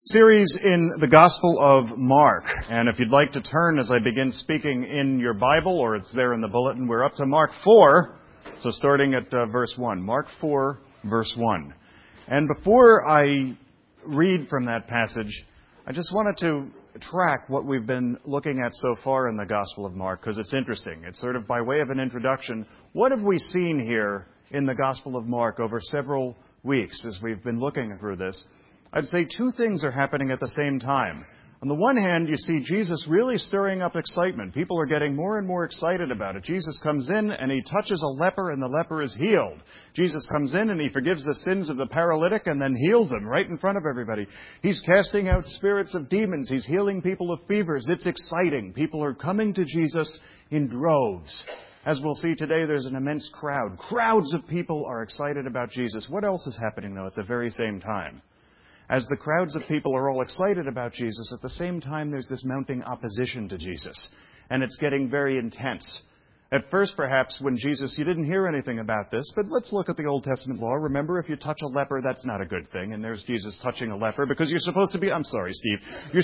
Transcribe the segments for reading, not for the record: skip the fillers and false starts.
Series in the Gospel of Mark. And if you'd like to turn as I begin speaking in your Bible, or it's there in the bulletin, we're up to Mark 4. So starting at verse 1. Mark 4, verse 1. And before I read from that passage, I just wanted to track what we've been looking at so far in the Gospel of Mark, because it's interesting. It's sort of by way of an introduction. What have we seen here in the Gospel of Mark over several weeks as we've been looking through this? I'd say two things are happening at the same time. On the one hand, you see Jesus really stirring up excitement. People are getting more and more excited about it. Jesus comes in and he touches a leper and the leper is healed. Jesus comes in and he forgives the sins of the paralytic and then heals them right in front of everybody. He's casting out spirits of demons. He's healing people of fevers. It's exciting. People are coming to Jesus in droves. As we'll see today, there's an immense crowd. Crowds of people are excited about Jesus. What else is happening, though, at the very same time? As the crowds of people are all excited about Jesus, at the same time there's this mounting opposition to Jesus. And it's getting very intense. At first, perhaps, when Jesus, you didn't hear anything about this, but let's look at the Old Testament law. Remember, if you touch a leper, that's not a good thing. And there's Jesus touching a leper because you're supposed to be, I'm sorry, Steve.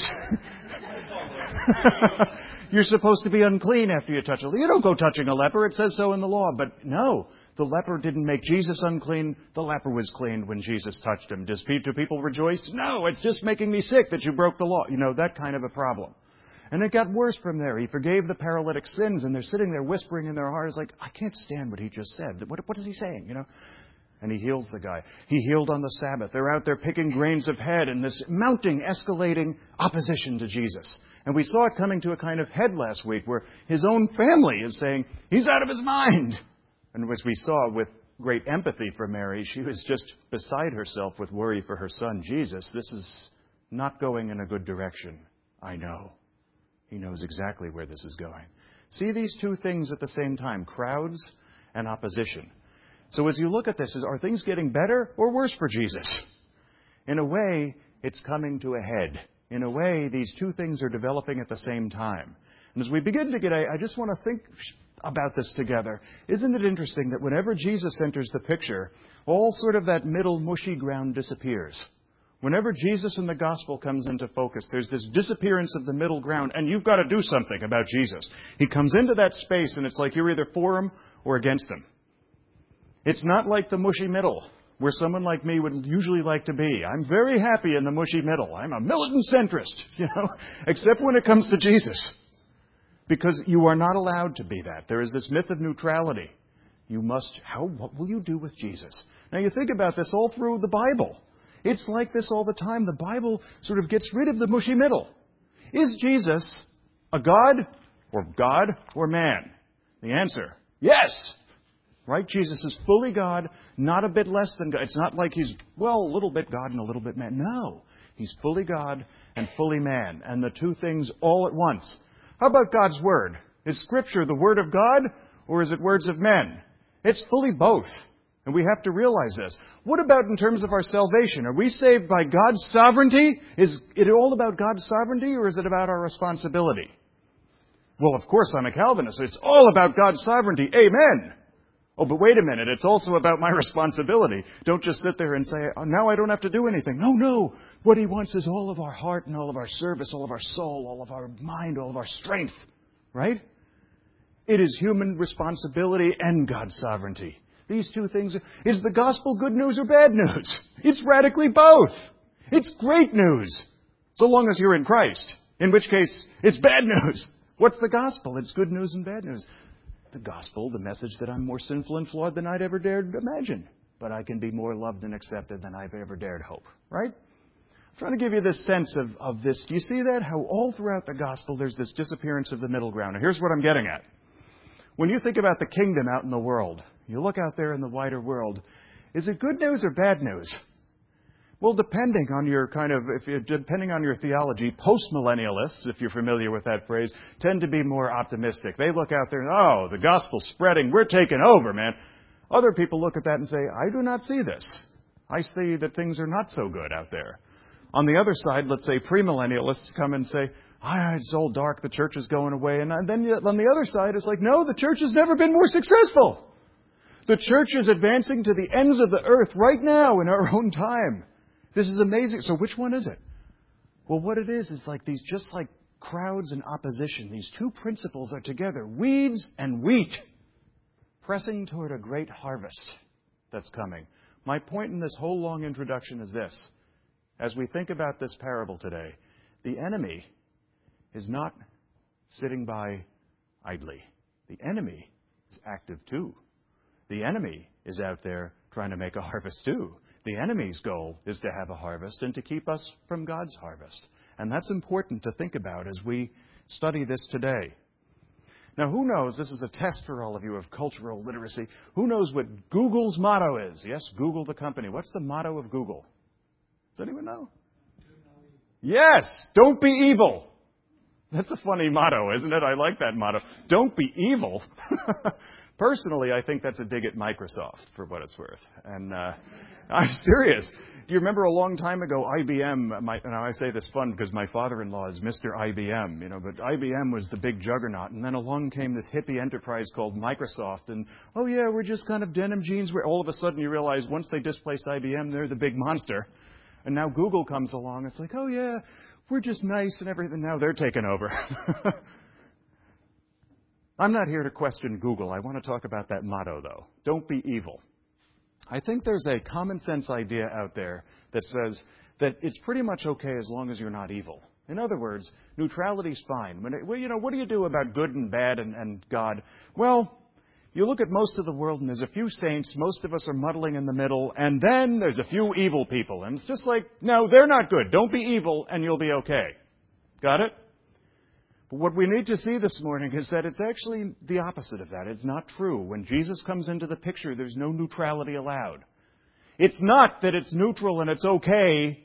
You're supposed to be unclean after you touch a leper. You don't go touching a leper. It says so in the law. But no. The leper didn't make Jesus unclean. The leper was cleaned when Jesus touched him. Do people rejoice? No, it's just making me sick that you broke the law. You know, that kind of a problem. And it got worse from there. He forgave the paralytic sins, and they're sitting there whispering in their hearts like, I can't stand what he just said. What is he saying, you know? And he heals the guy. He healed on the Sabbath. They're out there picking grains of head in this mounting, escalating opposition to Jesus. And we saw it coming to a kind of head last week where his own family is saying, he's out of his mind. And as we saw with great empathy for Mary, she was just beside herself with worry for her son, Jesus. This is not going in a good direction. I know. He knows exactly where this is going. See these two things at the same time, crowds and opposition. So as you look at this, are things getting better or worse for Jesus? In a way, it's coming to a head. In a way, these two things are developing at the same time. And as we begin to I just want to think about this together. Isn't it interesting that whenever Jesus enters the picture, all sort of that middle mushy ground disappears? Whenever Jesus in the gospel comes into focus, there's this disappearance of the middle ground, and you've got to do something about Jesus. He comes into that space, and it's like you're either for him or against him. It's not like the mushy middle, where someone like me would usually like to be. I'm very happy in the mushy middle. I'm a militant centrist, except when it comes to Jesus. Because you are not allowed to be that. There is this myth of neutrality. What will you do with Jesus? Now you think about this all through the Bible. It's like this all the time. The Bible sort of gets rid of the mushy middle. Is Jesus a God or man? The answer, yes. Right? Jesus is fully God, not a bit less than God. It's not like he's, a little bit God and a little bit man. No. He's fully God and fully man. And the two things all at once. How about God's Word? Is Scripture the Word of God, or is it words of men? It's fully both. And we have to realize this. What about in terms of our salvation? Are we saved by God's sovereignty? Is it all about God's sovereignty, or is it about our responsibility? Well, of course, I'm a Calvinist, so it's all about God's sovereignty. Amen. Oh, but wait a minute. It's also about my responsibility. Don't just sit there and say, now I don't have to do anything. No. What he wants is all of our heart and all of our service, all of our soul, all of our mind, all of our strength. Right? It is human responsibility and God's sovereignty. These two things. Is the gospel good news or bad news? It's radically both. It's great news. So long as you're in Christ. In which case, it's bad news. What's the gospel? It's good news and bad news. The gospel, the message that I'm more sinful and flawed than I'd ever dared imagine. But I can be more loved and accepted than I've ever dared hope. Right? I'm trying to give you this sense of this. Do you see that? How all throughout the gospel there's this disappearance of the middle ground. And here's what I'm getting at. When you think about the kingdom out in the world, you look out there in the wider world, is it good news or bad news? Well, depending on your theology, postmillennialists, if you're familiar with that phrase, tend to be more optimistic. They look out there and, the gospel's spreading, we're taking over, man. Other people look at that and say, I do not see this. I see that things are not so good out there. On the other side, let's say premillennialists come and say, it's all dark, the church is going away. And then on the other side, it's like, no, the church has never been more successful. The church is advancing to the ends of the earth right now in our own time. This is amazing. So which one is it? Well, what it is like these, just like crowds in opposition, these two principles are together, weeds and wheat, pressing toward a great harvest that's coming. My point in this whole long introduction is this. As we think about this parable today, the enemy is not sitting by idly. The enemy is active too. The enemy is out there trying to make a harvest too. The enemy's goal is to have a harvest and to keep us from God's harvest. And that's important to think about as we study this today. Now, who knows, this is a test for all of you of cultural literacy, who knows what Google's motto is? Yes, Google the company. What's the motto of Google? Does anyone know? Yes, don't be evil. That's a funny motto, isn't it? I like that motto. Don't be evil. Personally, I think that's a dig at Microsoft, for what it's worth. And I'm serious. Do you remember a long time ago, IBM, now I say this fun because my father-in-law is Mr. IBM, but IBM was the big juggernaut. And then along came this hippie enterprise called Microsoft. And, oh yeah, we're just kind of denim jeans. Where all of a sudden you realize once they displaced IBM, they're the big monster. And now Google comes along. It's like, oh yeah, we're just nice and everything. Now they're taking over. I'm not here to question Google. I want to talk about that motto, though. Don't be evil. I think there's a common sense idea out there that says that it's pretty much okay as long as you're not evil. In other words, neutrality's fine. What do you do about good and bad and God? Well, you look at most of the world and there's a few saints, most of us are muddling in the middle, and then there's a few evil people. And it's just like, no, they're not good. Don't be evil and you'll be okay. Got it? But what we need to see this morning is that it's actually the opposite of that. It's not true. When Jesus comes into the picture, there's no neutrality allowed. It's not that it's neutral and it's okay.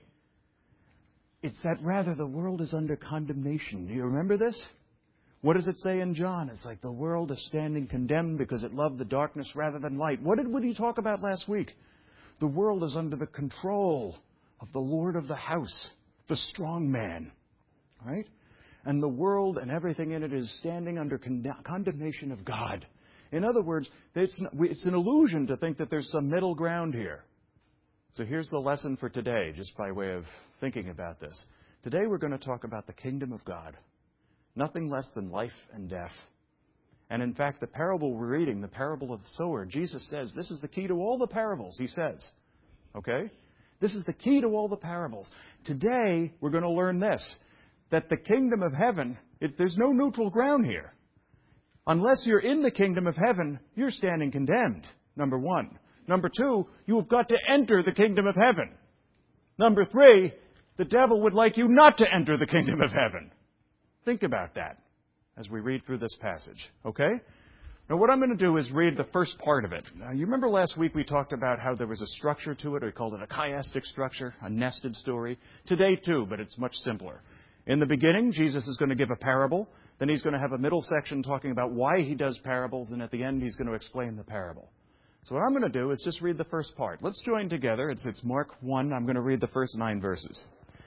It's that rather the world is under condemnation. Do you remember this? What does it say in John? It's like the world is standing condemned because it loved the darkness rather than light. What did he talk about last week? The world is under the control of the Lord of the house, the strong man. Right? And the world and everything in it is standing under condemnation of God. In other words, it's an illusion to think that there's some middle ground here. So here's the lesson for today, just by way of thinking about this. Today we're going to talk about the kingdom of God. Nothing less than life and death. And in fact, the parable we're reading, the parable of the sower, Jesus says this is the key to all the parables, he says. Okay? This is the key to all the parables. Today we're going to learn this. That the kingdom of heaven, there's no neutral ground here. Unless you're in the kingdom of heaven, you're standing condemned, number one. Number two, you have got to enter the kingdom of heaven. Number three, the devil would like you not to enter the kingdom of heaven. Think about that as we read through this passage, okay? Now, what I'm going to do is read the first part of it. Now, you remember last week we talked about how there was a structure to it, or we called it a chiastic structure, a nested story. Today, too, but it's much simpler. In the beginning, Jesus is going to give a parable. Then he's going to have a middle section talking about why he does parables. And at the end, he's going to explain the parable. So what I'm going to do is just read the first part. Let's join together. It's Mark 1. I'm going to read the first 9 verses.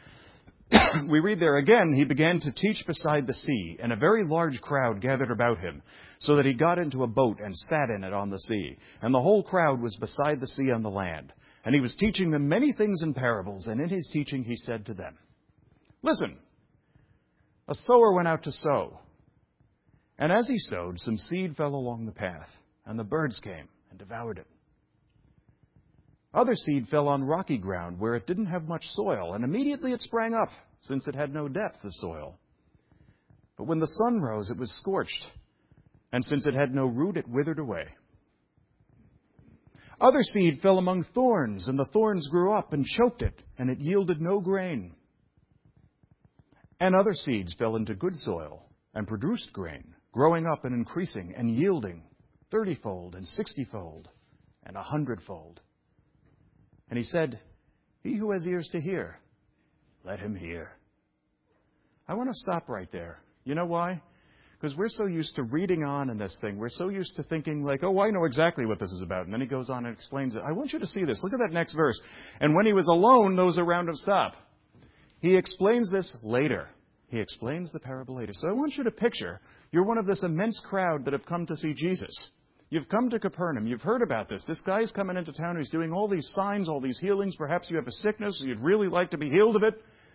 We read there again, he began to teach beside the sea, and a very large crowd gathered about him, so that he got into a boat and sat in it on the sea. And the whole crowd was beside the sea on the land. And he was teaching them many things in parables. And in his teaching, he said to them, "Listen. A sower went out to sow. And as he sowed, some seed fell along the path, and the birds came and devoured it. Other seed fell on rocky ground where it didn't have much soil, and immediately it sprang up, since it had no depth of soil. But when the sun rose, it was scorched, and since it had no root, it withered away. Other seed fell among thorns, and the thorns grew up and choked it, and it yielded no grain. And other seeds fell into good soil and produced grain, growing up and increasing and yielding 30-fold and 60-fold and 100-fold. And he said, He who has ears to hear, let him hear." I want to stop right there. You know why? Because we're so used to reading on in this thing. We're so used to thinking like, oh, I know exactly what this is about. And then he goes on and explains it. I want you to see this. Look at that next verse. "And when he was alone, those around him stopped." He explains this later. He explains the parable later. So I want you to picture you're one of this immense crowd that have come to see Jesus. You've come to Capernaum. You've heard about this. This guy's coming into town. He's doing all these signs, all these healings. Perhaps you have a sickness. You'd really like to be healed of it.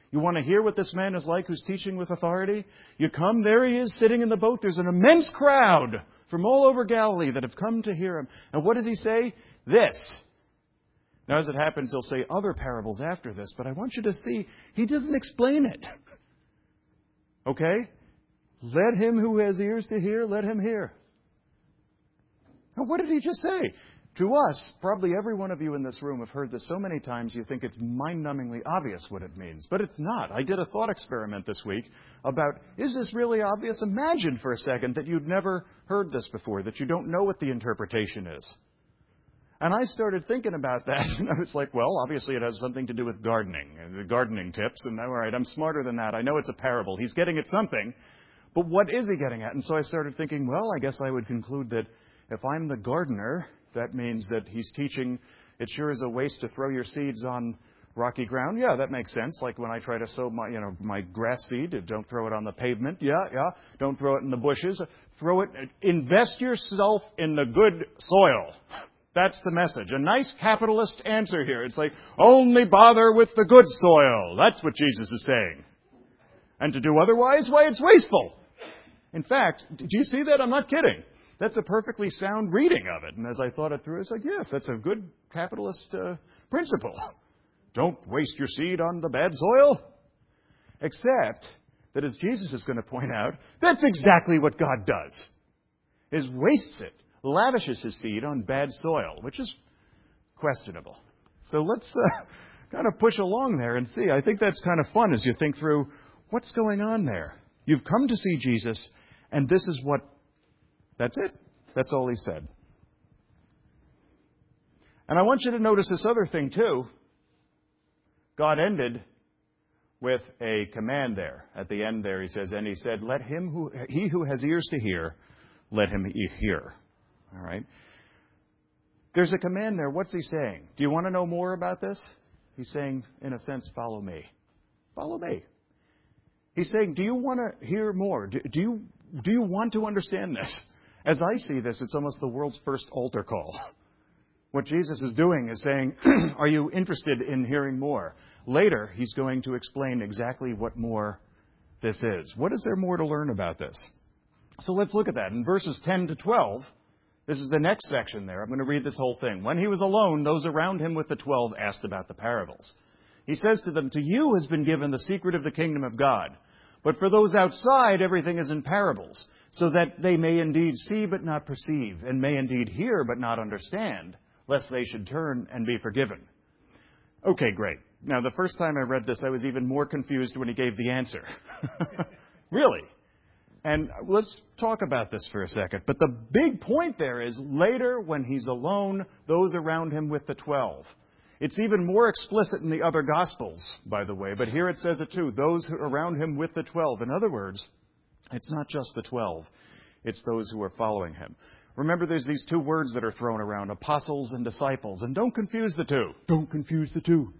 You want to hear what this man is like who's teaching with authority? You come, there he is sitting in the boat. There's an immense crowd from all over Galilee that have come to hear him. And what does he say? This. Now, as it happens, he'll say other parables after this, but I want you to see, he doesn't explain it. Okay? Let him who has ears to hear, let him hear. Now, what did he just say? To us, probably every one of you in this room have heard this so many times you think it's mind-numbingly obvious what it means. But it's not. I did a thought experiment this week about, is this really obvious? Imagine for a second that you'd never heard this before, that you don't know what the interpretation is. And I started thinking about that, and I was like, well, obviously it has something to do with gardening, and the gardening tips, and all right, I'm smarter than that. I know it's a parable. He's getting at something, but what is he getting at? And so I started thinking, well, I guess I would conclude that if I'm the gardener, that means that he's teaching it sure is a waste to throw your seeds on rocky ground. Yeah, that makes sense. Like when I try to sow my grass seed, don't throw it on the pavement. Yeah. Don't throw it in the bushes. Throw it, invest yourself in the good soil. That's the message. A nice capitalist answer here. It's like, only bother with the good soil. That's what Jesus is saying. And to do otherwise, why, it's wasteful. In fact, do you see that? I'm not kidding. That's a perfectly sound reading of it. And as I thought it through, it's like, yes, that's a good capitalist principle. Don't waste your seed on the bad soil. Except that, as Jesus is going to point out, that's exactly what God does. Is wastes it. Lavishes his seed on bad soil, which is questionable. So let's kind of push along there and see. I think that's kind of fun as you think through what's going on there. You've come to see Jesus, and this is what... That's it. That's all he said. And I want you to notice this other thing, too. God ended with a command there. At the end there, he says, and he said, he who has ears to hear, let him hear. All right. There's a command there. What's he saying? Do you want to know more about this? He's saying, in a sense, follow me. Follow me. He's saying, do you want to hear more? Do you want to understand this? As I see this, it's almost the world's first altar call. What Jesus is doing is saying, are you interested in hearing more? Later, he's going to explain exactly what more this is. What is there more to learn about this? So let's look at that. In verses 10 to 12, this is the next section there. I'm going to read this whole thing. When he was alone, those around him with the 12 asked about the parables. He says to them, to you has been given the secret of the kingdom of God. But for those outside, everything is in parables, so that they may indeed see but not perceive, and may indeed hear but not understand, lest they should turn and be forgiven. Okay, great. Now, the first time I read this, I was even more confused when he gave the answer. Really? And let's talk about this for a second. But the big point there is later when he's alone, those around him with the 12. It's even more explicit in the other Gospels, by the way. But here it says it too. Those who are around him with the 12. In other words, it's not just the 12. It's those who are following him. Remember, there's these two words that are thrown around, apostles and disciples. And don't confuse the two. Don't confuse the two.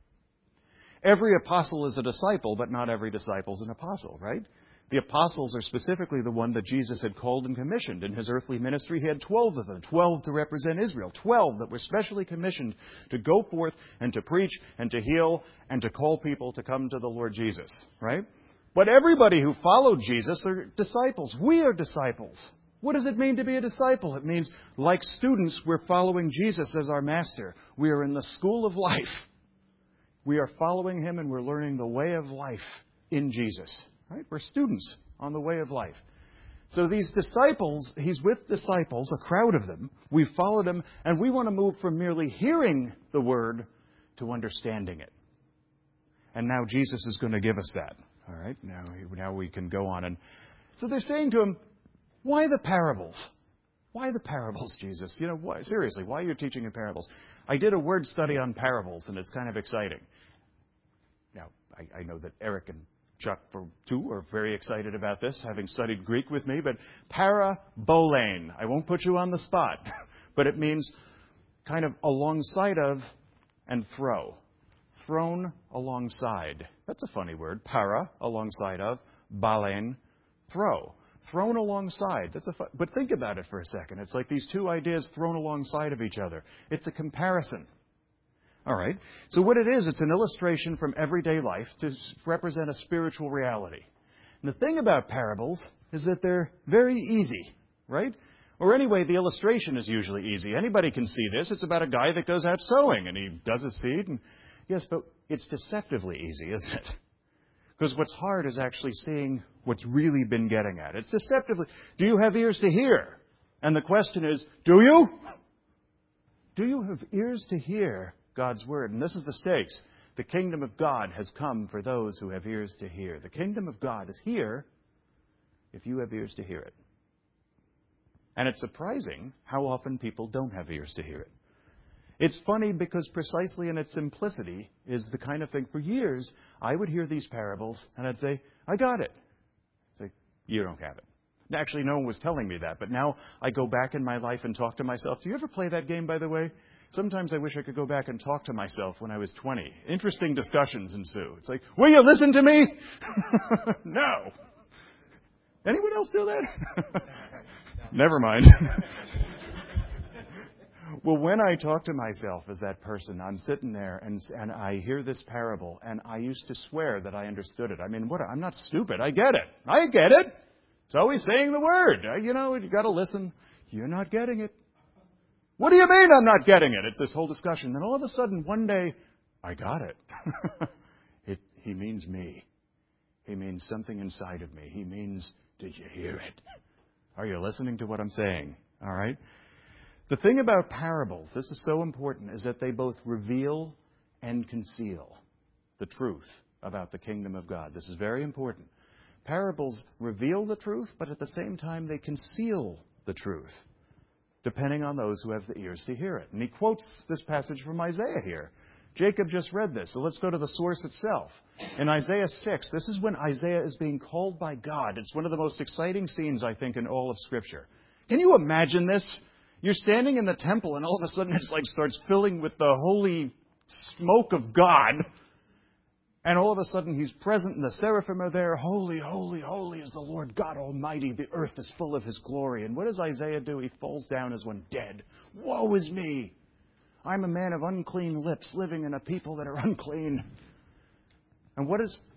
Every apostle is a disciple, but not every disciple is an apostle, right? The apostles are specifically the one that Jesus had called and commissioned. In his earthly ministry, he had 12 of them, 12 to represent Israel, 12 that were specially commissioned to go forth and to preach and to heal and to call people to come to the Lord Jesus, right? But everybody who followed Jesus are disciples. We are disciples. What does it mean to be a disciple? It means, like students, we're following Jesus as our master. We are in the school of life. We are following him and we're learning the way of life in Jesus. Right? We're students on the way of life. So these disciples, he's with disciples, a crowd of them. We followed him, and we want to move from merely hearing the word to understanding it. And now Jesus is going to give us that. All right? Now we can go on. And so they're saying to him, why the parables? Why the parables, Jesus? Seriously, why are you teaching in parables? I did a word study on parables, and it's kind of exciting. Now, I know that Eric and Chuck, too, are very excited about this, having studied Greek with me. But parabolane, I won't put you on the spot, but it means kind of alongside of and throw. Thrown alongside. That's a funny word. Para, alongside of. Balein, throw. Thrown alongside. But think about it for a second. It's like these two ideas thrown alongside of each other. It's a comparison. All right. So what it is, it's an illustration from everyday life to represent a spiritual reality. And the thing about parables is that they're very easy, right? Or anyway, the illustration is usually easy. Anybody can see this. It's about a guy that goes out sowing, and he does his seed. And yes, but it's deceptively easy, isn't it? Because what's hard is actually seeing what's really been getting at. It's deceptively. Do you have ears to hear? And the question is, do you? Do you have ears to hear God's word? And this is the stakes. The kingdom of God has come for those who have ears to hear. The kingdom of God is here if you have ears to hear it. And it's surprising how often people don't have ears to hear it. It's funny because precisely in its simplicity is the kind of thing, for years, I would hear these parables and I'd say, I got it. I'd say, you don't have it. Actually, no one was telling me that, but now I go back in my life and talk to myself. Do you ever play that game, by the way? Sometimes I wish I could go back and talk to myself when I was 20. Interesting discussions ensue. It's like, will you listen to me? No. Anyone else do that? Never mind. Well, when I talk to myself as that person, I'm sitting there and I hear this parable, and I used to swear that I understood it. I mean, I'm not stupid. I get it. I get it. It's always saying the word. You got to listen. You're not getting it. What do you mean I'm not getting it? It's this whole discussion. Then all of a sudden, one day, I got it. He means me. He means something inside of me. He means, did you hear it? Are you listening to what I'm saying? All right? The thing about parables, this is so important, is that they both reveal and conceal the truth about the kingdom of God. This is very important. Parables reveal the truth, but at the same time they conceal the truth, depending on those who have the ears to hear it. And he quotes this passage from Isaiah here. Jacob just read this, so let's go to the source itself. In Isaiah 6, this is when Isaiah is being called by God. It's one of the most exciting scenes, I think, in all of Scripture. Can you imagine this? You're standing in the temple, and all of a sudden it's like starts filling with the holy smoke of God. And all of a sudden he's present, and the seraphim are there. Holy, holy, holy is the Lord God Almighty. The earth is full of His glory. And what does Isaiah do? He falls down as one dead. Woe is me! I'm a man of unclean lips, living in a people that are unclean. And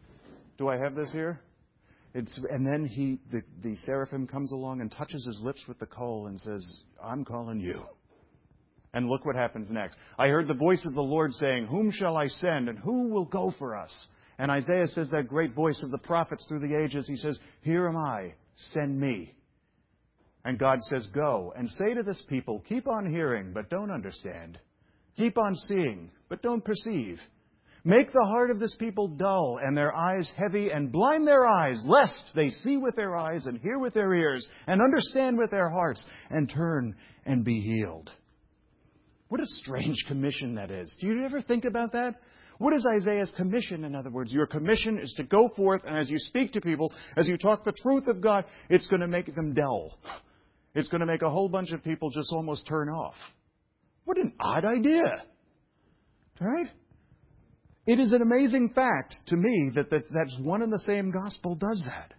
do I have this here? And then the seraphim comes along and touches his lips with the coal and says, I'm calling you. And look what happens next. I heard the voice of the Lord saying, whom shall I send, and who will go for us? And Isaiah says that great voice of the prophets through the ages. He says, here am I, send me. And God says, go and say to this people, keep on hearing, but don't understand. Keep on seeing, but don't perceive. Make the heart of this people dull and their eyes heavy, and blind their eyes, lest they see with their eyes and hear with their ears and understand with their hearts and turn and be healed. What a strange commission that is. Do you ever think about that? What is Isaiah's commission, in other words? Your commission is to go forth, and as you speak to people, as you talk the truth of God, it's going to make them dull. It's going to make a whole bunch of people just almost turn off. What an odd idea. Right? It is an amazing fact to me that's one and the same gospel does that.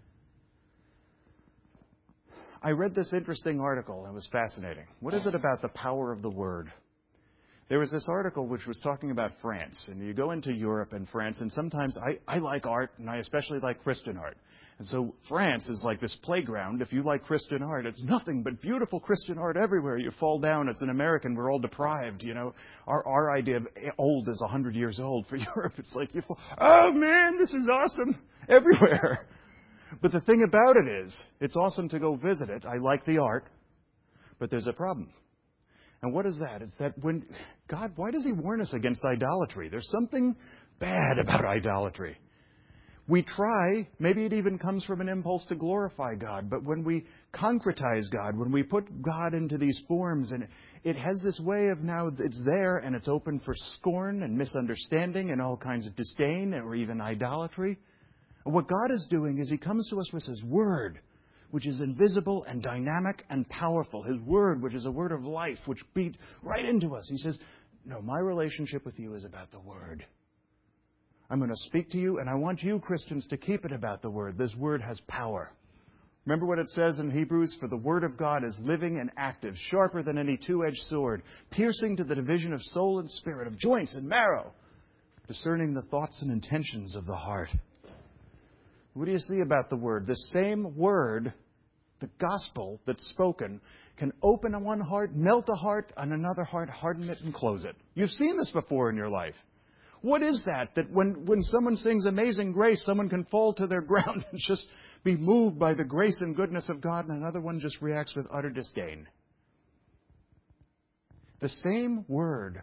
I read this interesting article. It was fascinating. What is it about the power of the word? There was this article which was talking about France. And you go into Europe and France, and sometimes I like art, and I especially like Christian art. And so France is like this playground. If you like Christian art, it's nothing but beautiful Christian art everywhere. You fall down. It's an American. We're all deprived, you know. Our idea of old is 100 years old. For Europe, it's like you fall, oh man, this is awesome everywhere. But the thing about it is, it's awesome to go visit it. I like the art. But there's a problem. And what is that? It's that when God, why does He warn us against idolatry? There's something bad about idolatry. We try, maybe it even comes from an impulse to glorify God, but when we concretize God, when we put God into these forms, and it has this way of now it's there and it's open for scorn and misunderstanding and all kinds of disdain or even idolatry. And what God is doing is He comes to us with His Word, which is invisible and dynamic and powerful. His Word, which is a word of life, which beat right into us. He says, no, my relationship with you is about the Word. I'm going to speak to you, and I want you, Christians, to keep it about the Word. This Word has power. Remember what it says in Hebrews? For the word of God is living and active, sharper than any two-edged sword, piercing to the division of soul and spirit, of joints and marrow, discerning the thoughts and intentions of the heart. What do you see about the word? The same word, the gospel that's spoken, can open one heart, melt a heart, and another heart, harden it and close it. You've seen this before in your life. What is that when someone sings Amazing Grace, someone can fall to their ground and just be moved by the grace and goodness of God, and another one just reacts with utter disdain? The same word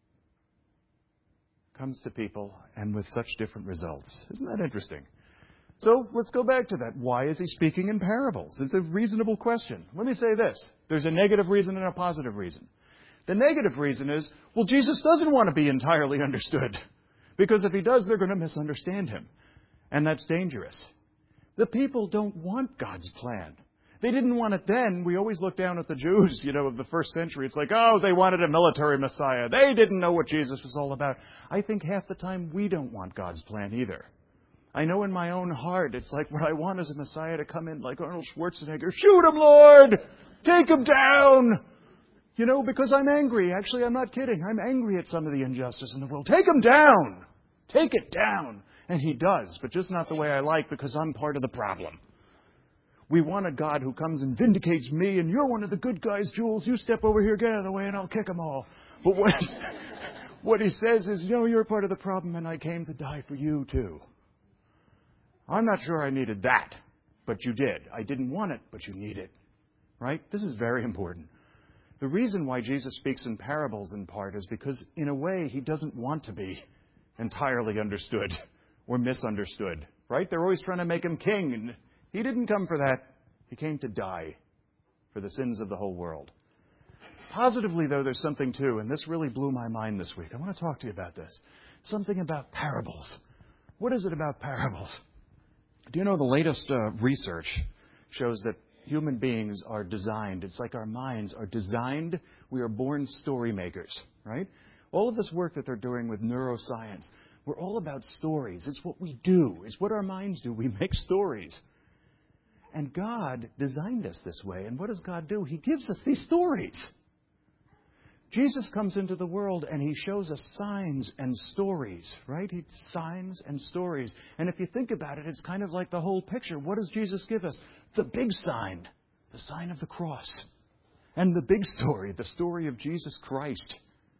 comes to people and with such different results. Isn't that interesting? So let's go back to that. Why is he speaking in parables? It's a reasonable question. Let me say this. There's a negative reason and a positive reason. The negative reason is, well, Jesus doesn't want to be entirely understood. Because if he does, they're going to misunderstand him. And that's dangerous. The people don't want God's plan. They didn't want it then. We always look down at the Jews, of the first century. It's like, oh, they wanted a military Messiah. They didn't know what Jesus was all about. I think half the time we don't want God's plan either. I know in my own heart, it's like what I want is a Messiah to come in like Arnold Schwarzenegger. Shoot him, Lord! Take him down! Because I'm angry. Actually, I'm not kidding. I'm angry at some of the injustice in the world. Take him down! Take it down! And he does, but just not the way I like, because I'm part of the problem. We want a God who comes and vindicates me, and you're one of the good guys, Jules. You step over here, get out of the way, and I'll kick them all. But what he says is, you're part of the problem, and I came to die for you, too. I'm not sure I needed that, but you did. I didn't want it, but you need it. Right? This is very important. The reason why Jesus speaks in parables in part is because, in a way, he doesn't want to be entirely understood or misunderstood. Right? They're always trying to make him king, and he didn't come for that. He came to die for the sins of the whole world. Positively, though, there's something too, and this really blew my mind this week. I want to talk to you about this. Something about parables. What is it about parables? Do you know the latest research shows that human beings are designed, it's like our minds are designed, we are born story makers, right? All of this work that they're doing with neuroscience, we're all about stories. It's what we do. It's what our minds do. We make stories. And God designed us this way. And what does God do? He gives us these stories. Jesus comes into the world and he shows us signs and stories, right? Signs and stories. And if you think about it, it's kind of like the whole picture. What does Jesus give us? The big sign, the sign of the cross. And the big story, the story of Jesus Christ.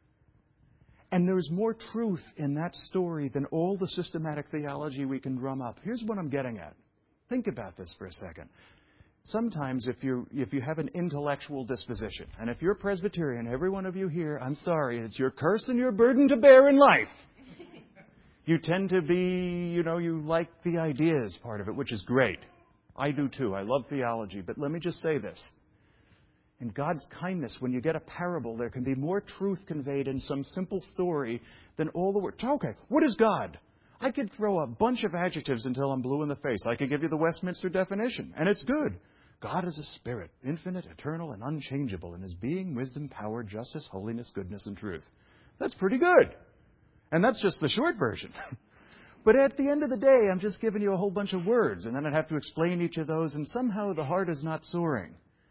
And there's more truth in that story than all the systematic theology we can drum up. Here's what I'm getting at. Think about this for a second. Sometimes if you have an intellectual disposition, and if you're Presbyterian, every one of you here, I'm sorry, it's your curse and your burden to bear in life. You tend to be, you like the ideas part of it, which is great. I do too. I love theology. But let me just say this. In God's kindness, when you get a parable, there can be more truth conveyed in some simple story than all the words. Okay, what is God? I could throw a bunch of adjectives until I'm blue in the face. I could give you the Westminster definition, and it's good. God is a spirit, infinite, eternal, and unchangeable in his being, wisdom, power, justice, holiness, goodness, and truth. That's pretty good. And that's just the short version. But at the end of the day, I'm just giving you a whole bunch of words, and then I'd have to explain each of those, and somehow the heart is not soaring.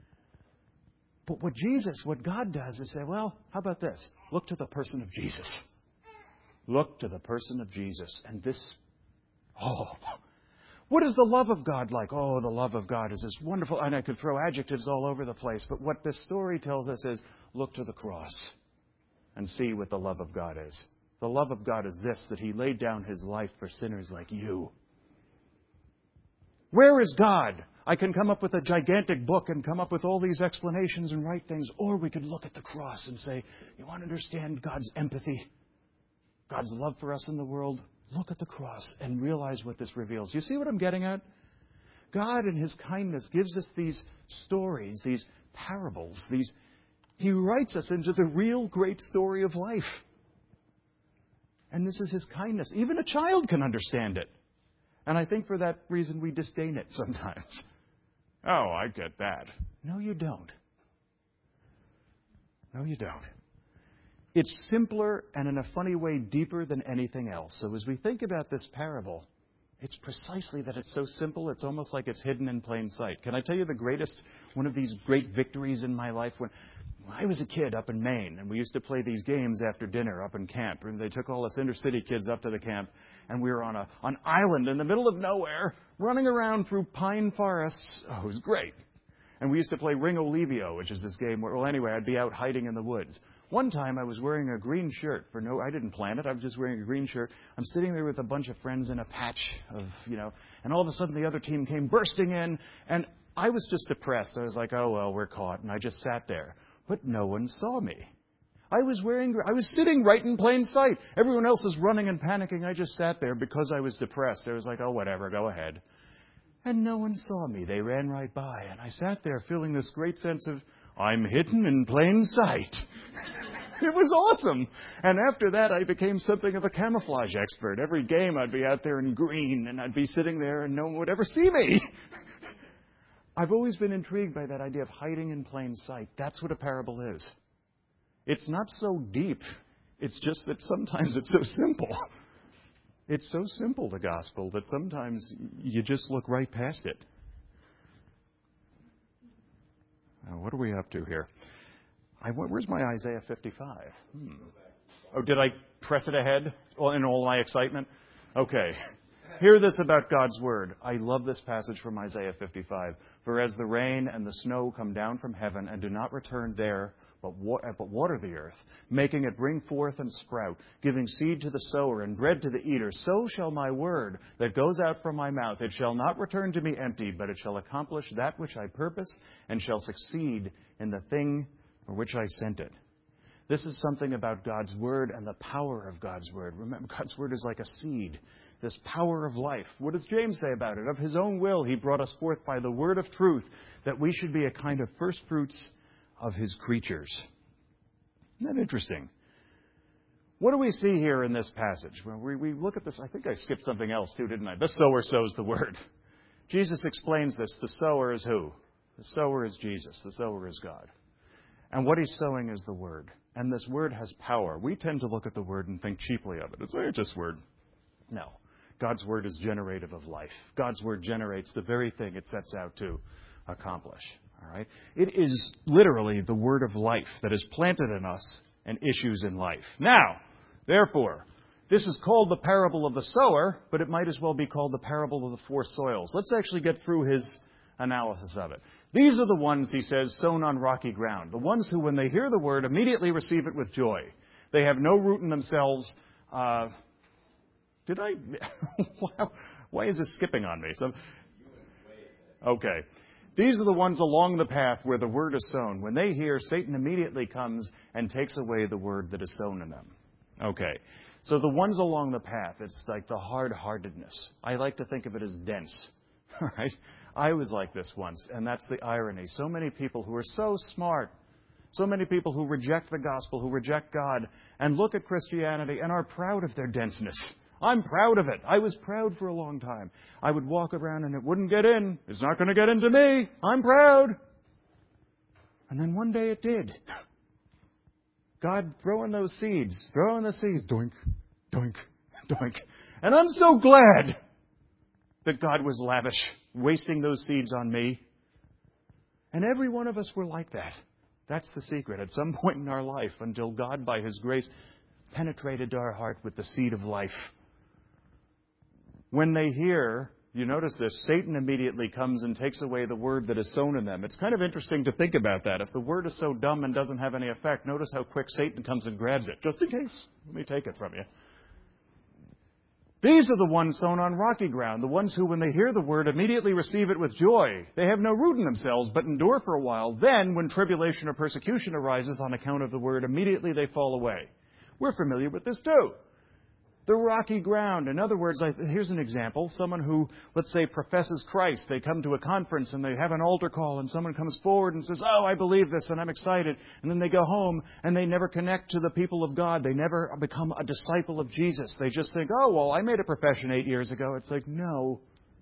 But what God does is say, well, how about this? Look to the person of Jesus. Look to the person of Jesus. And what is the love of God like? Oh, the love of God is this wonderful. And I could throw adjectives all over the place. But what this story tells us is, look to the cross and see what the love of God is. The love of God is this, that he laid down his life for sinners like you. Where is God? I can come up with a gigantic book and come up with all these explanations and write things. Or we could look at the cross and say, you want to understand God's empathy? God's love for us in the world? Look at the cross and realize what this reveals. You see what I'm getting at? God in his kindness gives us these stories, these parables. He writes us into the real great story of life. And this is his kindness. Even a child can understand it. And I think for that reason we disdain it sometimes. Oh, I get that. No, you don't. No, you don't. It's simpler and in a funny way deeper than anything else. So as we think about this parable, It's precisely that it's so simple, it's almost like it's hidden in plain sight. Can I tell you one of these great victories in my life? When I was a kid up in Maine, and we used to play these games after dinner up in camp. And they took all us inner city kids up to the camp, and we were on an island in the middle of nowhere, running around through pine forests. Oh, it was great. And we used to play Ring Olivio, which is this game where, well, anyway, I'd be out hiding in the woods. One time I was wearing a green shirt I didn't plan it. I was just wearing a green shirt. I'm sitting there with a bunch of friends in a patch and all of a sudden the other team came bursting in, and I was just depressed. I was like, oh, well, we're caught. And I just sat there. But no one saw me. I was sitting right in plain sight. Everyone else is running and panicking. I just sat there because I was depressed. I was like, oh, whatever, go ahead. And no one saw me. They ran right by. And I sat there feeling this great sense of, I'm hidden in plain sight. It was awesome. And after that, I became something of a camouflage expert. Every game, I'd be out there in green, and I'd be sitting there, and no one would ever see me. I've always been intrigued by that idea of hiding in plain sight. That's what a parable is. It's not so deep. It's just that sometimes it's so simple. It's so simple, the gospel, that sometimes you just look right past it. Now, what are we up to here? Where's my Isaiah 55? Oh, did I press it ahead in all my excitement? Okay. Hear this about God's Word. I love this passage from Isaiah 55. For as the rain and the snow come down from heaven and do not return there, but water the earth, making it bring forth and sprout, giving seed to the sower and bread to the eater, so shall my word that goes out from my mouth. It shall not return to me empty, but it shall accomplish that which I purpose and shall succeed in the thing for which I sent it. This is something about God's Word and the power of God's Word. Remember, God's Word is like a seed, this power of life. What does James say about it? Of His own will, He brought us forth by the word of truth, that we should be a kind of first fruits of His creatures. Isn't that interesting? What do we see here in this passage? Well, we look at this. I think I skipped something else too, didn't I? The sower sows the word. Jesus explains this. The sower is who? The sower is Jesus. The sower is God. And what He's sowing is the Word. And this Word has power. We tend to look at the Word and think cheaply of it. It's just Word. No. God's Word is generative of life. God's Word generates the very thing it sets out to accomplish. All right? It is literally the Word of life that is planted in us and issues in life. Now, therefore, this is called the parable of the sower, but it might as well be called the parable of the four soils. Let's actually get through his analysis of it. These are the ones, he says, sown on rocky ground. The ones who, when they hear the word, immediately receive it with joy. They have no root in themselves. Why is this skipping on me? Okay. These are the ones along the path where the word is sown. When they hear, Satan immediately comes and takes away the word that is sown in them. Okay. So the ones along the path, it's like the hard-heartedness. I like to think of it as dense. All right? I was like this once, and that's the irony. So many people who are so smart, so many people who reject the gospel, who reject God, and look at Christianity and are proud of their denseness. I'm proud of it. I was proud for a long time. I would walk around and it wouldn't get in. It's not going to get into me. I'm proud. And then one day it did. God throwing the seeds, doink, doink, doink. And I'm so glad that God was lavish, wasting those seeds on me. And every one of us were like that. That's the secret. At some point in our life, until God, by His grace, penetrated our heart with the seed of life. When they hear, you notice this, Satan immediately comes and takes away the word that is sown in them. It's kind of interesting to think about that. If the word is so dumb and doesn't have any effect, notice how quick Satan comes and grabs it. Just in case. Let me take it from you. These are the ones sown on rocky ground, the ones who, when they hear the word, immediately receive it with joy. They have no root in themselves, but endure for a while. Then, when tribulation or persecution arises on account of the word, immediately they fall away. We're familiar with this too. The rocky ground. In other words, here's an example. Someone who, let's say, professes Christ. They come to a conference and they have an altar call and someone comes forward and says, oh, I believe this and I'm excited. And then they go home and they never connect to the people of God. They never become a disciple of Jesus. They just think, oh, well, I made a profession 8 years ago. It's like, no.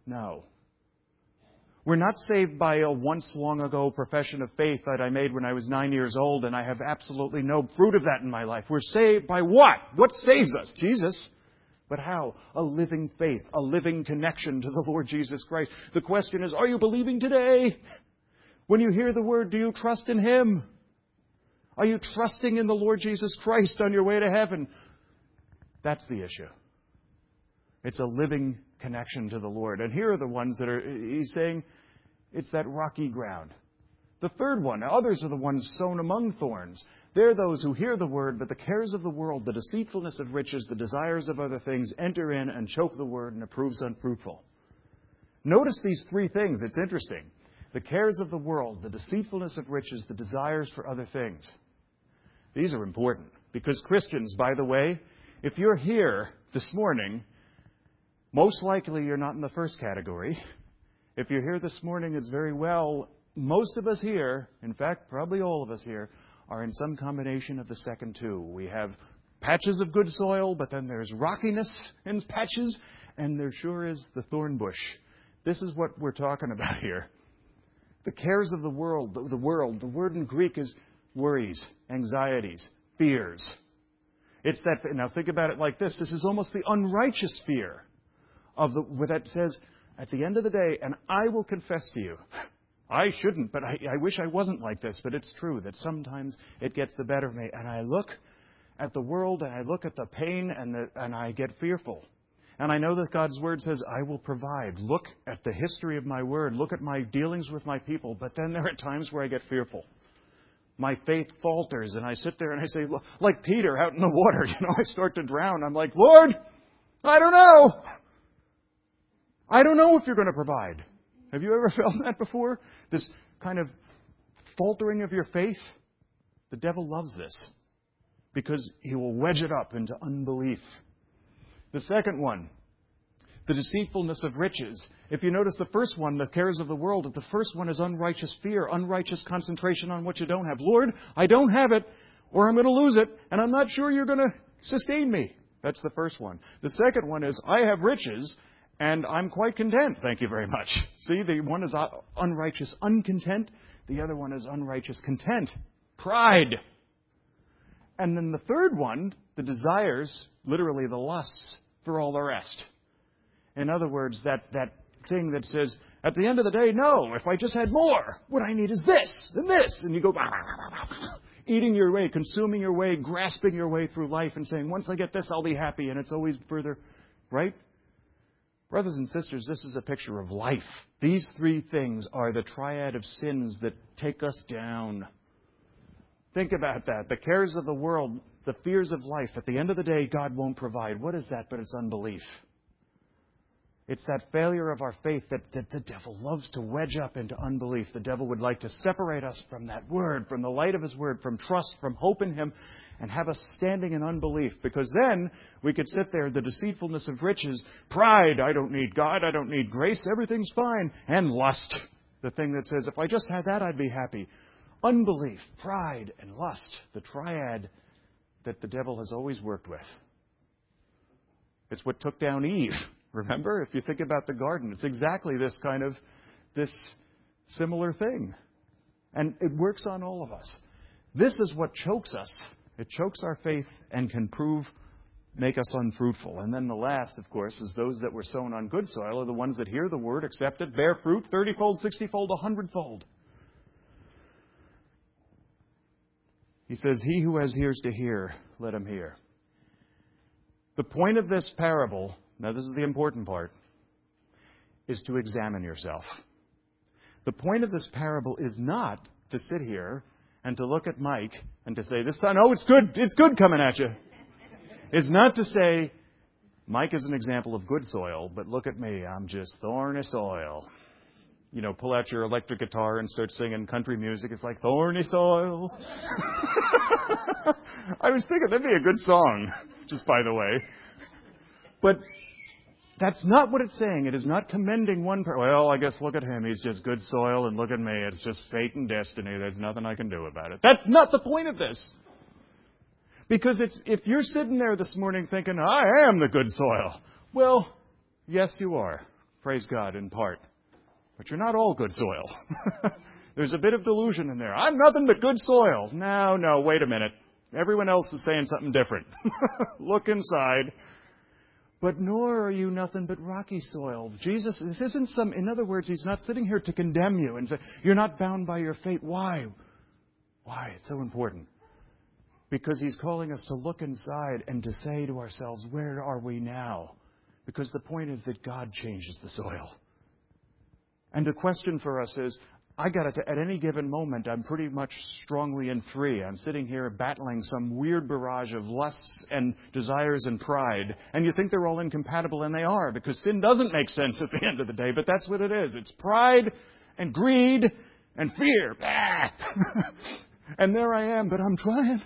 We're not saved by a once long ago profession of faith that I made when I was 9 years old and I have absolutely no fruit of that in my life. We're saved by what? What saves us? Jesus. But how? A living faith, a living connection to the Lord Jesus Christ. The question is, are you believing today? When you hear the word, do you trust in Him? Are you trusting in the Lord Jesus Christ on your way to heaven? That's the issue. It's a living connection to the Lord. And here are the ones that He's saying, it's that rocky ground. The third one, others are the ones sown among thorns. They're those who hear the word, but the cares of the world, the deceitfulness of riches, the desires of other things enter in and choke the word, and it proves unfruitful. Notice these three things. It's interesting. The cares of the world, the deceitfulness of riches, the desires for other things. These are important because Christians, by the way, if you're here this morning, most likely you're not in the first category. If you're here this morning, it's very well. Most of us here, in fact, probably all of us here, are in some combination of the second two. We have patches of good soil, but then there's rockiness in patches, and there sure is the thorn bush. This is what we're talking about here. The cares of the world, the word in Greek is worries, anxieties, fears. It's that, now think about it like this. This is almost the unrighteous fear where that says, at the end of the day, and I will confess to you, I shouldn't, but I wish I wasn't like this, but it's true that sometimes it gets the better of me. And I look at the world and I look at the pain and I get fearful. And I know that God's Word says, I will provide. Look at the history of my Word. Look at my dealings with my people. But then there are times where I get fearful. My faith falters and I sit there and I say, like Peter out in the water, I start to drown. I'm like, Lord, I don't know. I don't know if you're going to provide. Have you ever felt that before? This kind of faltering of your faith? The devil loves this because he will wedge it up into unbelief. The second one, the deceitfulness of riches. If you notice the first one, the cares of the world, the first one is unrighteous fear, unrighteous concentration on what you don't have. Lord, I don't have it, or I'm going to lose it, and I'm not sure you're going to sustain me. That's the first one. The second one is, I have riches, and I'm quite content, thank you very much. See, the one is unrighteous uncontent. The other one is unrighteous content. Pride. And then the third one, the desires, literally the lusts, for all the rest. In other words, that thing that says, at the end of the day, no, if I just had more, what I need is this and this. And you go, eating your way, consuming your way, grasping your way through life and saying, once I get this, I'll be happy. And it's always further, right? Brothers and sisters, this is a picture of life. These three things are the triad of sins that take us down. Think about that. The cares of the world, the fears of life. At the end of the day, God won't provide. What is that but it's unbelief? It's that failure of our faith that the devil loves to wedge up into unbelief. The devil would like to separate us from that Word, from the light of His Word, from trust, from hope in Him, and have us standing in unbelief. Because then we could sit there, the deceitfulness of riches, pride, I don't need God, I don't need grace, everything's fine, and lust, the thing that says, if I just had that, I'd be happy. Unbelief, pride, and lust, the triad that the devil has always worked with. It's what took down Eve. Remember, if you think about the garden, it's exactly this similar thing. And it works on all of us. This is what chokes us. It chokes our faith and can make us unfruitful. And then the last, of course, is those that were sown on good soil are the ones that hear the word, accept it, bear fruit, 30-fold, 60-fold, 100-fold. He says, he who has ears to hear, let him hear. The point of this parable, now this is the important part, is to examine yourself. The point of this parable is not to sit here and to look at Mike and to say, this time, oh, it's good coming at you. It's not to say, Mike is an example of good soil, but look at me, I'm just thorny soil. Pull out your electric guitar and start singing country music. It's like thorny soil. I was thinking that'd be a good song, just by the way. But that's not what it's saying. It is not commending one person. Well, I guess look at him. He's just good soil, and look at me. It's just fate and destiny. There's nothing I can do about it. That's not the point of this. Because if you're sitting there this morning thinking, I am the good soil. Well, yes, you are. Praise God, in part. But you're not all good soil. There's a bit of delusion in there. I'm nothing but good soil. No, wait a minute. Everyone else is saying something different. Look inside. But nor are you nothing but rocky soil. Jesus, this isn't in other words, He's not sitting here to condemn you and say, you're not bound by your fate. Why? Why? It's so important. Because He's calling us to look inside and to say to ourselves, where are we now? Because the point is that God changes the soil. And the question for us is, I got it. At any given moment, I'm pretty much strongly in three. I'm sitting here battling some weird barrage of lusts and desires and pride. And you think they're all incompatible, and they are, because sin doesn't make sense at the end of the day. But that's what it is. It's pride and greed and fear. And there I am, but I'm trying.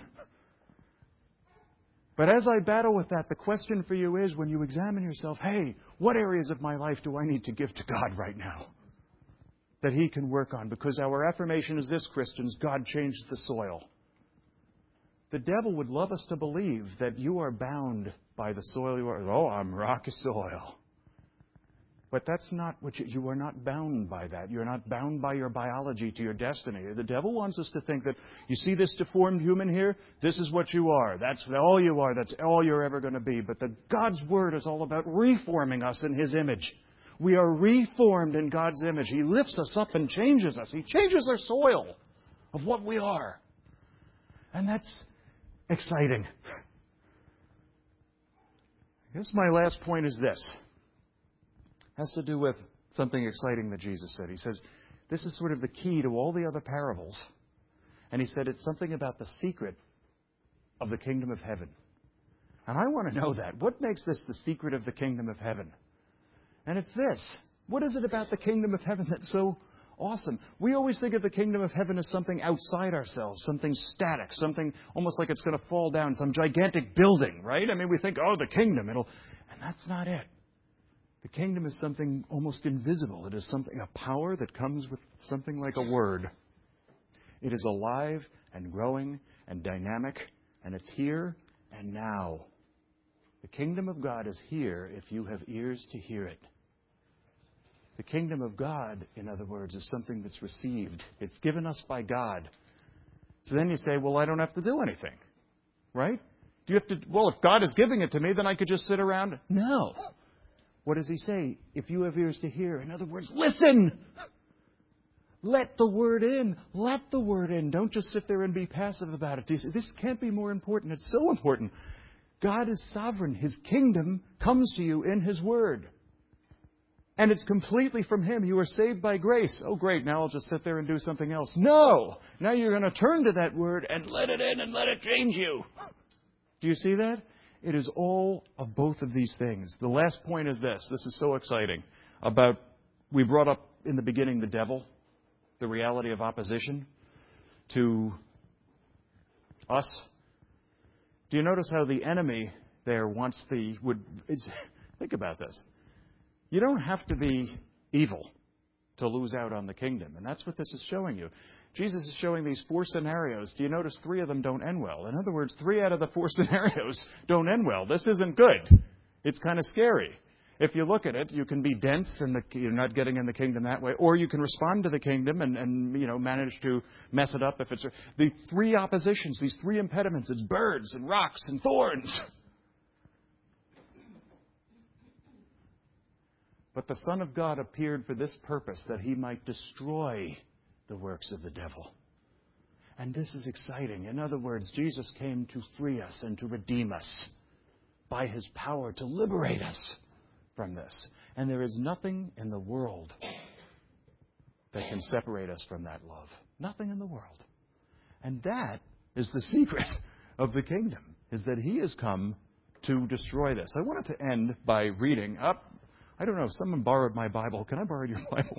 But as I battle with that, the question for you is, when you examine yourself, hey, what areas of my life do I need to give to God right now that He can work on? Because our affirmation is this, Christians: God changes the soil. The devil would love us to believe that you are bound by the soil you are. Oh, I'm rocky soil. But that's not what you are not bound by that. You're not bound by your biology to your destiny. The devil wants us to think that, you see this deformed human here? This is what you are. That's all you are. That's all you're ever going to be. But God's Word is all about reforming us in His image. We are reformed in God's image. He lifts us up and changes us. He changes our soil of what we are. And that's exciting. I guess my last point is this. It has to do with something exciting that Jesus said. He says, this is sort of the key to all the other parables. And He said it's something about the secret of the kingdom of heaven. And I want to know that. What makes this the secret of the kingdom of heaven? And it's this. What is it about the kingdom of heaven that's so awesome? We always think of the kingdom of heaven as something outside ourselves, something static, something almost like it's going to fall down, some gigantic building, right? I mean, we think, oh, the kingdom, and that's not it. The kingdom is something almost invisible. It is something, a power that comes with something like a word. It is alive and growing and dynamic, and it's here and now. The kingdom of God is here if you have ears to hear it. The kingdom of God, in other words, is something that's received. It's given us by God. So then you say, well, I don't have to do anything, right? Do you have to, well, if God is giving it to me, then I could just sit around? No. What does He say? If you have ears to hear, in other words, listen! Let the word in. Let the word in. Don't just sit there and be passive about it. This can't be more important. It's so important. God is sovereign. His kingdom comes to you in His word. And it's completely from Him. You are saved by grace. Oh, great. Now I'll just sit there and do something else. No! Now you're going to turn to that word and let it in and let it change you. Do you see that? It is all of both of these things. The last point is this. This is so exciting. We brought up in the beginning the devil, the reality of opposition to us. Do you notice how the enemy there think about this. You don't have to be evil to lose out on the kingdom. And that's what this is showing you. Jesus is showing these 4 scenarios. Do you notice 3 of them don't end well? In other words, 3 out of the 4 scenarios don't end well. This isn't good. It's kind of scary. If you look at it, you can be dense and you're not getting in the kingdom that way, or you can respond to the kingdom and manage to mess it up if it's the 3 oppositions, these 3 impediments. It's birds and rocks and thorns. But the Son of God appeared for this purpose, that He might destroy the works of the devil. And this is exciting. In other words, Jesus came to free us and to redeem us by His power, to liberate us from this. And there is nothing in the world that can separate us from that love. Nothing in the world. And that is the secret of the kingdom, is that He has come to destroy this. I wanted to end by reading up. I don't know if someone borrowed my Bible. Can I borrow your Bible?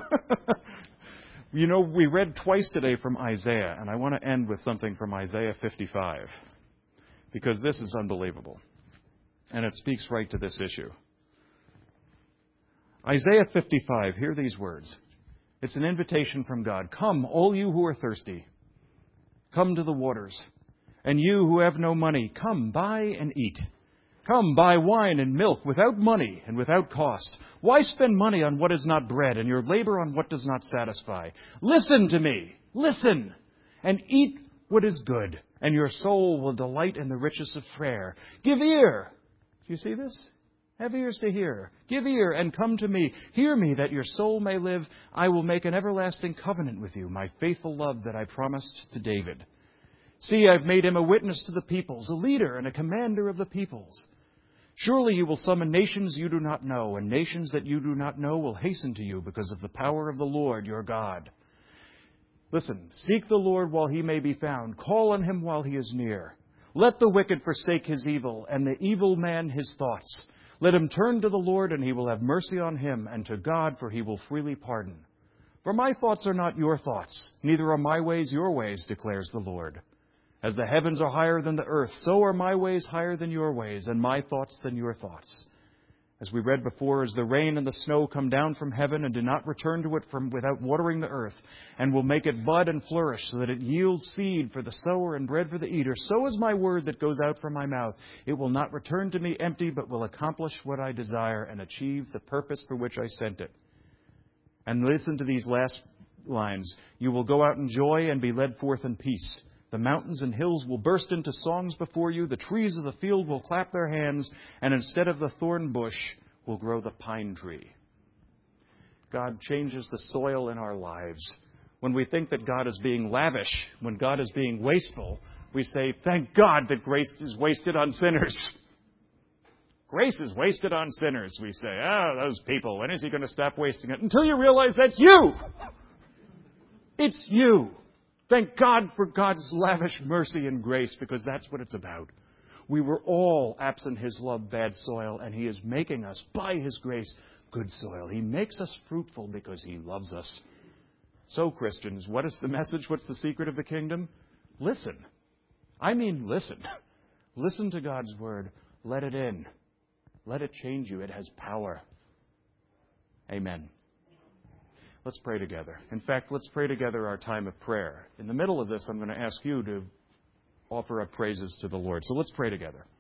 We read twice today from Isaiah, and I want to end with something from Isaiah 55, because this is unbelievable, and it speaks right to this issue. Isaiah 55, hear these words. It's an invitation from God. Come, all you who are thirsty, come to the waters, and you who have no money, come, buy and eat. Come, buy wine and milk without money and without cost. Why spend money on what is not bread and your labor on what does not satisfy? Listen to me, listen, and eat what is good, and your soul will delight in the riches of fare. Give ear. Do you see this? Have ears to hear. Give ear and come to me. Hear me, that your soul may live. I will make an everlasting covenant with you, my faithful love that I promised to David. See, I've made him a witness to the peoples, a leader and a commander of the peoples. Surely you will summon nations you do not know, and nations that you do not know will hasten to you because of the power of the Lord your God. Listen, seek the Lord while he may be found. Call on him while he is near. Let the wicked forsake his evil, and the evil man his thoughts. Let him turn to the Lord, and he will have mercy on him, and to God, for he will freely pardon. For my thoughts are not your thoughts, neither are my ways your ways, declares the Lord. As the heavens are higher than the earth, so are my ways higher than your ways, and my thoughts than your thoughts. As we read before, as the rain and the snow come down from heaven and do not return to it without watering the earth, and will make it bud and flourish, so that it yields seed for the sower and bread for the eater, so is my word that goes out from my mouth. It will not return to me empty, but will accomplish what I desire and achieve the purpose for which I sent it. And listen to these last lines. You will go out in joy and be led forth in peace. The mountains and hills will burst into songs before you. The trees of the field will clap their hands. And instead of the thorn bush will grow the pine tree. God changes the soil in our lives. When we think that God is being lavish, when God is being wasteful, we say, thank God that grace is wasted on sinners. Grace is wasted on sinners, we say. Those people, when is he going to stop wasting it? Until you realize that's you. It's you. Thank God for God's lavish mercy and grace, because that's what it's about. We were all, absent his love, bad soil, and he is making us, by his grace, good soil. He makes us fruitful because he loves us. So, Christians, what is the message? What's the secret of the kingdom? Listen. I mean, listen. Listen to God's word. Let it in. Let it change you. It has power. Amen. Let's pray together. In fact, let's pray together our time of prayer. In the middle of this, I'm going to ask you to offer up praises to the Lord. So let's pray together.